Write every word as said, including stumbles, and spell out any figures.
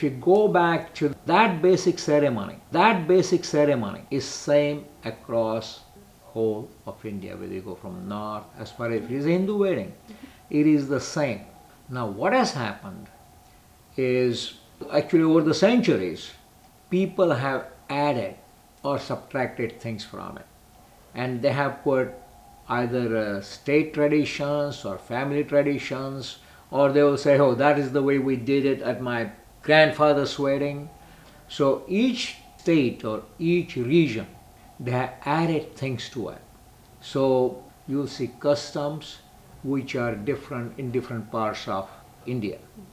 If you go back to that basic ceremony, that basic ceremony is same across whole of India, whether you go from north, as far as it is a Hindu wedding, it is the same. Now what has happened is actually over the centuries, people have added or subtracted things from it. And they have put either uh, state traditions or family traditions, or they will say, oh, that is the way we did it at my grandfather's wedding. So each state or each region, they have added things to it. So you'll see customs which are different in different parts of India.